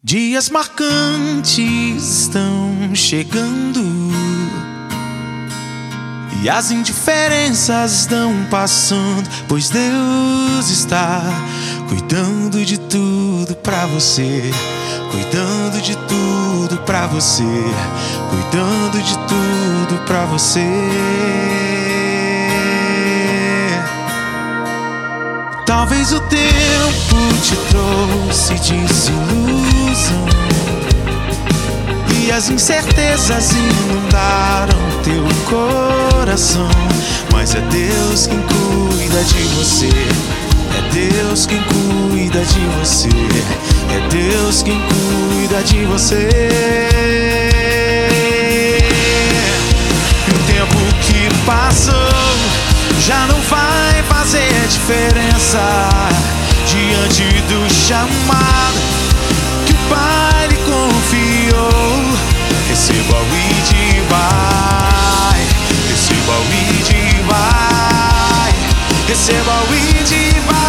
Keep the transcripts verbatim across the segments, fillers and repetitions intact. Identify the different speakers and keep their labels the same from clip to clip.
Speaker 1: Dias marcantes estão chegando e as indiferenças estão passando, pois Deus está cuidando de tudo pra você, cuidando de tudo pra você, cuidando de tudo pra você. Talvez o tempo te trouxe desilusão e as incertezas inundaram teu coração, mas é Deus quem cuida de você, é Deus quem cuida de você, é Deus quem cuida de você. E o tempo que passou já não vai fazer diferença diante do chamado que o Pai lhe confiou. Receba o id e vai, receba o id e vai, receba o id e vai.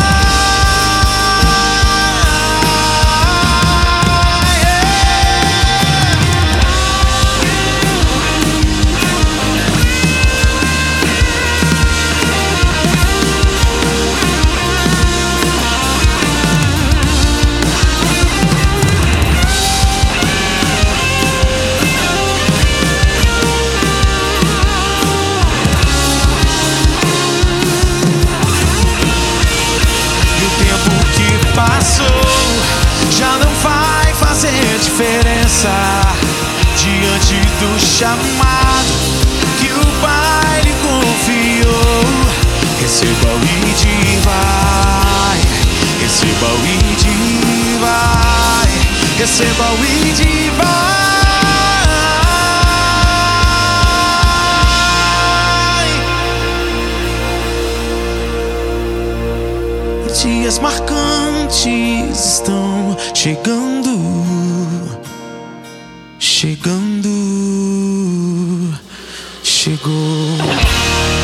Speaker 1: Passou, já não vai fazer diferença diante do chamado que o Pai lhe confiou. Receba o id e vai, receba o id e vai, receba o id e vai. Dias marcantes estão chegando, chegando, chegou.